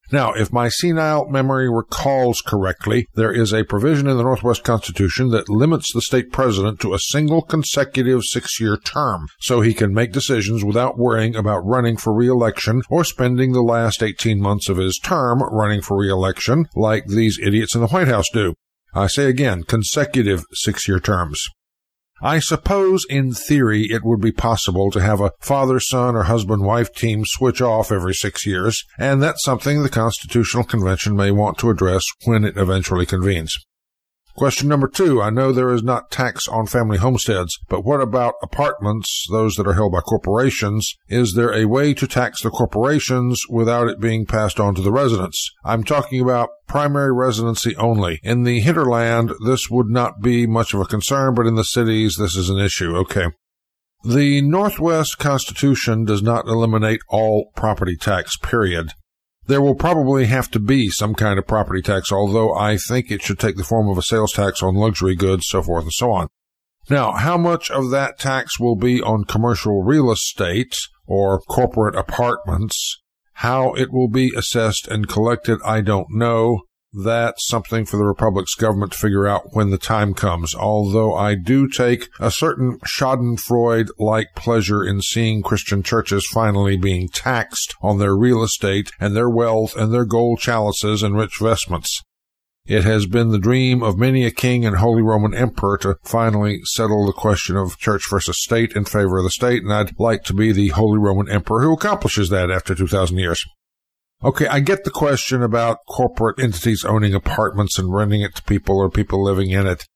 Now, if my senile memory recalls correctly, there is a provision in the Northwest Constitution that limits the state president to a single consecutive 6-year term, so he can make decisions without worrying about running for re-election or spending the last 18 months of his term running for re-election like these idiots in the White House do. I say again, consecutive 6-year terms. I suppose, in theory, it would be possible to have a father-son or husband-wife team switch off every 6 years, and that's something the Constitutional Convention may want to address when it eventually convenes. Question number 2. I know there is not tax on family homesteads, but what about apartments, those that are held by corporations? Is there a way to tax the corporations without it being passed on to the residents? I'm talking about primary residency only. In the hinterland, this would not be much of a concern, but in the cities, this is an issue. Okay. The Northwest Constitution does not eliminate all property tax, period. There will probably have to be some kind of property tax, although I think it should take the form of a sales tax on luxury goods, so forth and so on. Now, how much of that tax will be on commercial real estate or corporate apartments? How it will be assessed and collected, I don't know. That's something for the Republic's government to figure out when the time comes, although I do take a certain schadenfreude-like pleasure in seeing Christian churches finally being taxed on their real estate and their wealth and their gold chalices and rich vestments. It has been the dream of many a king and Holy Roman Emperor to finally settle the question of church versus state in favor of the state, and I'd like to be the Holy Roman Emperor who accomplishes that after 2,000 years. Okay, I get the question about corporate entities owning apartments and renting it to people or people living in it.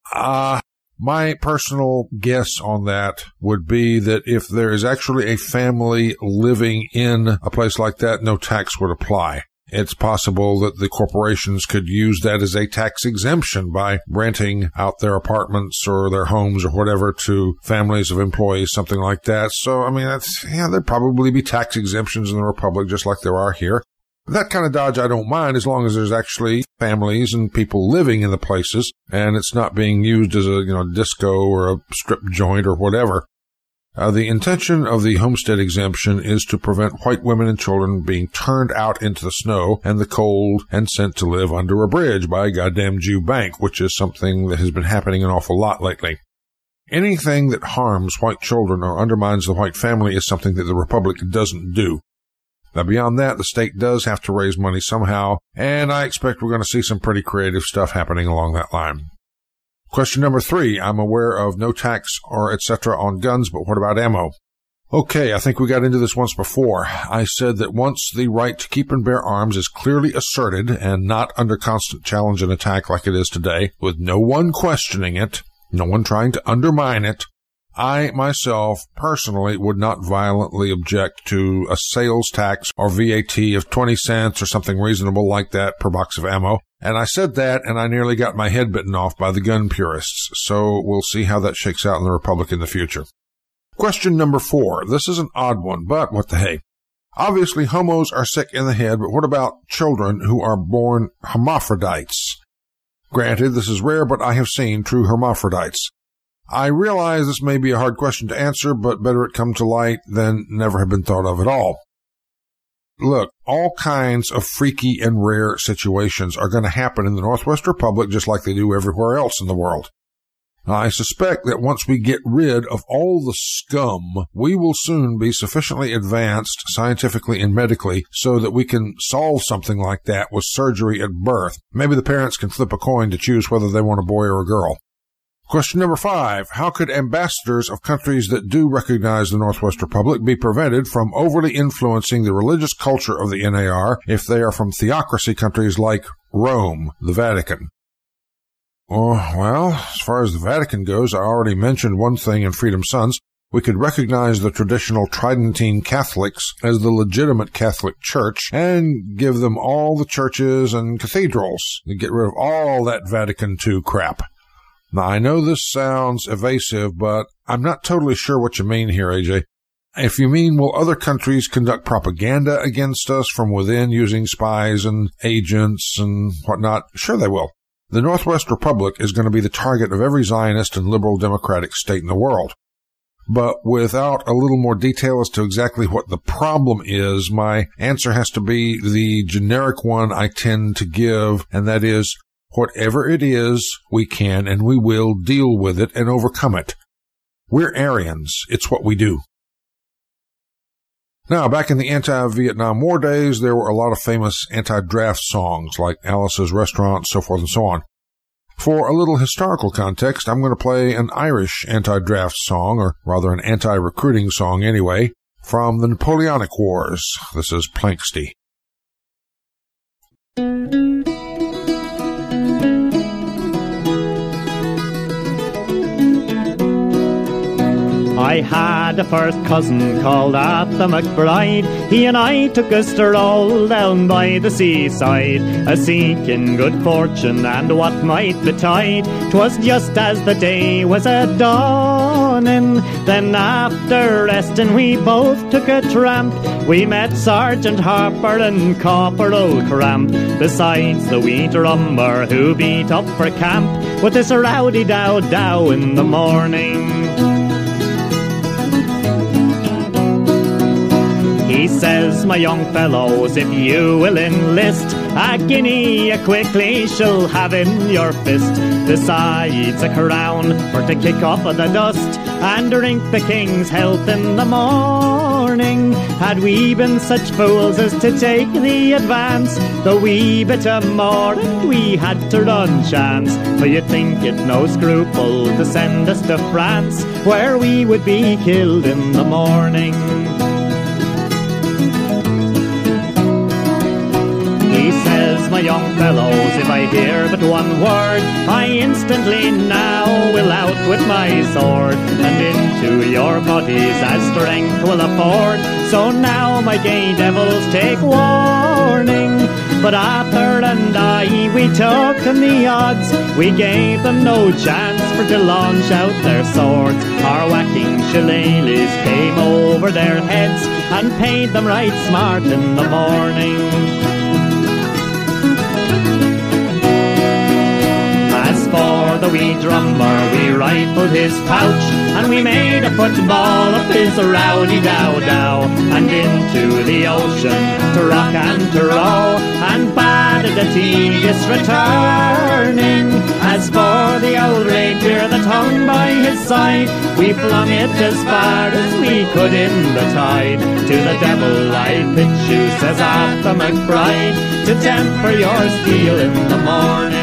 My personal guess on that would be that if there is actually a family living in a place like that, no tax would apply. It's possible that the corporations could use that as a tax exemption by renting out their apartments or their homes or whatever to families of employees, something like that. So, I mean, there'd probably be tax exemptions in the Republic just like there are here. That kind of dodge I don't mind as long as there's actually families and people living in the places and it's not being used as a, disco or a strip joint or whatever. The intention of the homestead exemption is to prevent white women and children being turned out into the snow and the cold and sent to live under a bridge by a goddamn Jew bank, which is something that has been happening an awful lot lately. Anything that harms white children or undermines the white family is something that the Republic doesn't do. Now, beyond that, the state does have to raise money somehow, and I expect we're going to see some pretty creative stuff happening along that line. Question number 3. I'm aware of no tax or etc. on guns, but what about ammo? Okay, I think we got into this once before. I said that once the right to keep and bear arms is clearly asserted and not under constant challenge and attack like it is today, with no one questioning it, no one trying to undermine it, I myself personally would not violently object to a sales tax or VAT of 20 cents or something reasonable like that per box of ammo. And I said that, and I nearly got my head bitten off by the gun purists, so we'll see how that shakes out in the Republic in the future. Question number 4. This is an odd one, but what the hey. Obviously, homos are sick in the head, but what about children who are born hermaphrodites? Granted, this is rare, but I have seen true hermaphrodites. I realize this may be a hard question to answer, but better it come to light than never have been thought of at all. Look, all kinds of freaky and rare situations are going to happen in the Northwest Republic just like they do everywhere else in the world. Now, I suspect that once we get rid of all the scum, we will soon be sufficiently advanced scientifically and medically so that we can solve something like that with surgery at birth. Maybe the parents can flip a coin to choose whether they want a boy or a girl. Question number 5. How could ambassadors of countries that do recognize the Northwest Republic be prevented from overly influencing the religious culture of the NAR if they are from theocracy countries like Rome, the Vatican? Oh, well, as far as the Vatican goes, I already mentioned one thing in Freedom Sons. We could recognize the traditional Tridentine Catholics as the legitimate Catholic Church and give them all the churches and cathedrals and get rid of all that Vatican II crap. Now, I know this sounds evasive, but I'm not totally sure what you mean here, AJ. If you mean, will other countries conduct propaganda against us from within using spies and agents and whatnot? Sure they will. The Northwest Republic is going to be the target of every Zionist and liberal democratic state in the world. but without a little more detail as to exactly what the problem is, my answer has to be the generic one I tend to give, and that is, whatever it is, we can and we will deal with it and overcome it. We're Aryans. It's what we do. Now, back in the anti-Vietnam War days, there were a lot of famous anti-draft songs like Alice's Restaurant, so forth and so on. For a little historical context, I'm going to play an Irish anti-draft song, or rather an anti-recruiting song anyway, from the Napoleonic Wars. This is Planxty. I had a first cousin called Arthur McBride. He and I took a stroll down by the seaside, a-seeking good fortune and what might betide. 'Twas just as the day was a-dawning, then after resting we both took a tramp. We met Sergeant Harper and Corporal Cramp, besides the wee drummer who beat up for camp with this rowdy dow-dow in the morning. He says, my young fellows, if you will enlist, a guinea you quickly shall have in your fist, besides a crown for to kick off of the dust and drink the king's health in the morning. Had we been such fools as to take the advance, the wee bit of more and we had to run chance, for you'd think it no scruple to send us to France, where we would be killed in the morning. He says, my young fellows, if I hear but one word, I instantly now will out with my sword, and into your bodies as strength will afford. So now, my gay devils, take warning. But Arthur and I, we took them the odds. We gave them no chance for to launch out their swords. Our whacking shillelaghs came over their heads and paid them right smart in the morning. For the wee drummer, we rifled his pouch, and we made a football of his rowdy dow-dow, and into the ocean to rock and to row, and bade a tedious returning. As for the old rapier that hung by his side, we flung it as far as we could in the tide. To the devil I pitch you, says Arthur McBride, to temper your steel in the morning.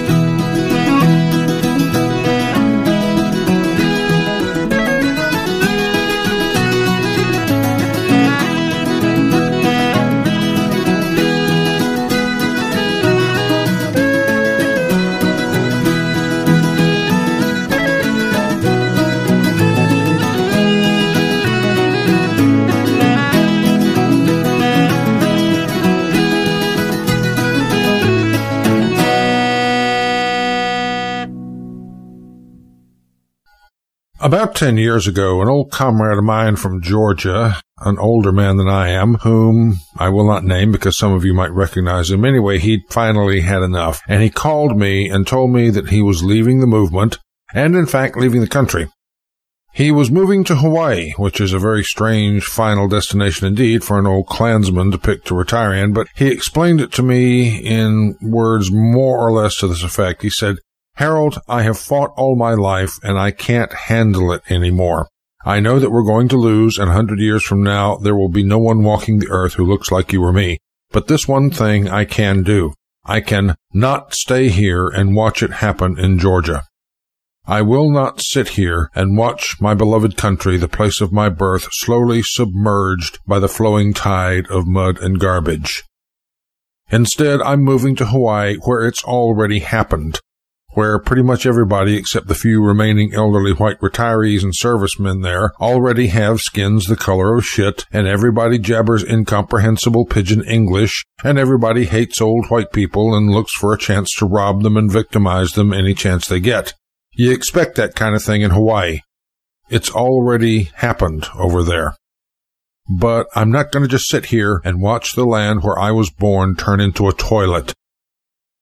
About 10 years ago, an old comrade of mine from Georgia, an older man than I am, whom I will not name because some of you might recognize him. Anyway, he'd finally had enough, and he called me and told me that he was leaving the movement, and in fact leaving the country. He was moving to Hawaii, which is a very strange final destination indeed for an old Klansman to pick to retire in, but he explained it to me in words more or less to this effect. He said, Harold, I have fought all my life, and I can't handle it anymore. I know that we're going to lose, and 100 years from now there will be no one walking the earth who looks like you or me. But this one thing I can do. I can not stay here and watch it happen in Georgia. I will not sit here and watch my beloved country, the place of my birth, slowly submerged by the flowing tide of mud and garbage. Instead, I'm moving to Hawaii, where it's already happened, where pretty much everybody except the few remaining elderly white retirees and servicemen there already have skins the color of shit, and everybody jabbers incomprehensible pidgin English, and everybody hates old white people and looks for a chance to rob them and victimize them any chance they get. You expect that kind of thing in Hawaii. It's already happened over there. But I'm not going to just sit here and watch the land where I was born turn into a toilet.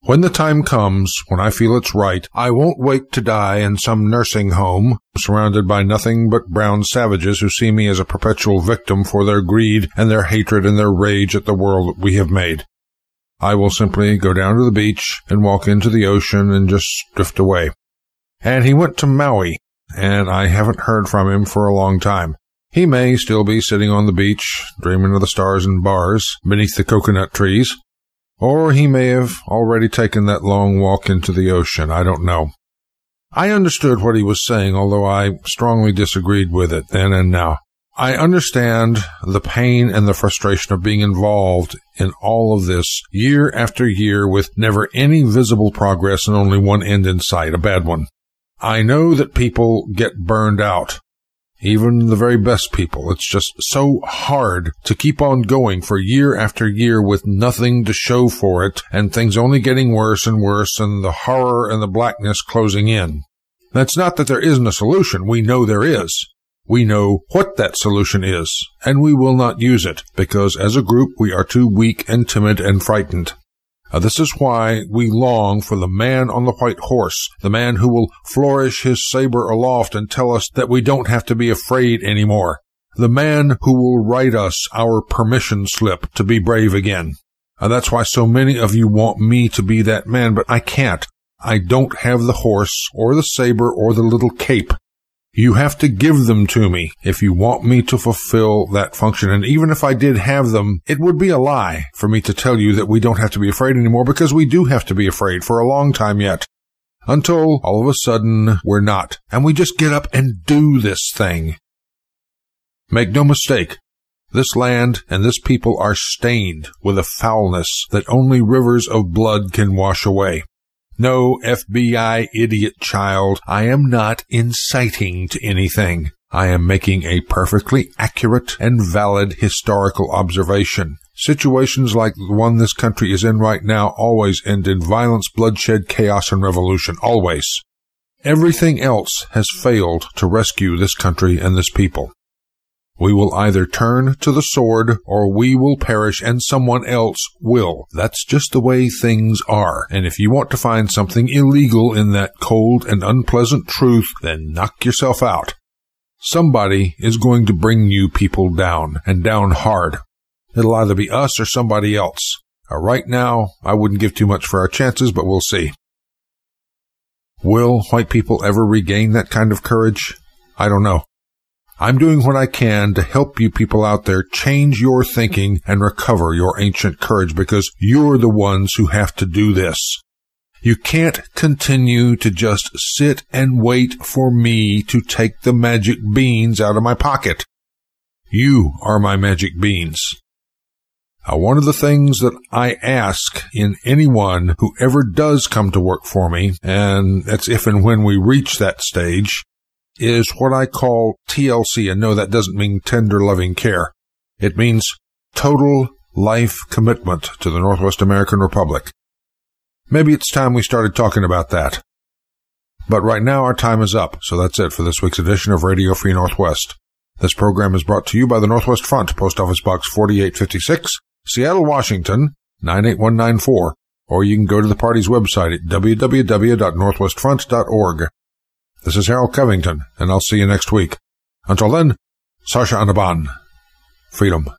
When the time comes, when I feel it's right, I won't wait to die in some nursing home, surrounded by nothing but brown savages who see me as a perpetual victim for their greed and their hatred and their rage at the world that we have made. I will simply go down to the beach and walk into the ocean and just drift away. And he went to Maui, and I haven't heard from him for a long time. He may still be sitting on the beach, dreaming of the stars and bars beneath the coconut trees, or he may have already taken that long walk into the ocean. I don't know. I understood what he was saying, although I strongly disagreed with it then and now. I understand the pain and the frustration of being involved in all of this year after year with never any visible progress and only one end in sight, a bad one. I know that people get burned out, even the very best people. It's just so hard to keep on going for year after year with nothing to show for it, and things only getting worse and worse, and the horror and the blackness closing in. That's not that there isn't a solution. We know there is. We know what that solution is, and we will not use it, because as a group we are too weak and timid and frightened. This is why we long for the man on the white horse, the man who will flourish his saber aloft and tell us that we don't have to be afraid anymore, the man who will write us our permission slip to be brave again. That's why so many of you want me to be that man, but I can't. I don't have the horse or the saber or the little cape. You have to give them to me if you want me to fulfill that function. And even if I did have them, it would be a lie for me to tell you that we don't have to be afraid anymore, because we do have to be afraid for a long time yet. Until all of a sudden we're not, and we just get up and do this thing. Make no mistake, this land and this people are stained with a foulness that only rivers of blood can wash away. No, FBI idiot child, I am not inciting to anything. I am making a perfectly accurate and valid historical observation. Situations like the one this country is in right now always end in violence, bloodshed, chaos, and revolution. Always. Everything else has failed to rescue this country and this people. We will either turn to the sword or we will perish and someone else will. That's just the way things are. And if you want to find something illegal in that cold and unpleasant truth, then knock yourself out. Somebody is going to bring you people down, and down hard. It'll either be us or somebody else. Right now, I wouldn't give too much for our chances, but we'll see. Will white people ever regain that kind of courage? I don't know. I'm doing what I can to help you people out there change your thinking and recover your ancient courage, because you're the ones who have to do this. You can't continue to just sit and wait for me to take the magic beans out of my pocket. You are my magic beans. One of the things that I ask in anyone who ever does come to work for me, and that's if and when we reach that stage, is what I call TLC, and no, that doesn't mean tender loving care. It means total life commitment to the Northwest American Republic. Maybe it's time we started talking about that. But right now our time is up, so that's it for this week's edition of Radio Free Northwest. This program is brought to you by the Northwest Front, Post Office Box 4856, Seattle, Washington, 98194, or you can go to the party's website at www.northwestfront.org. This is Harold Covington, and I'll see you next week. Until then, Sarsha Anaban. Freedom.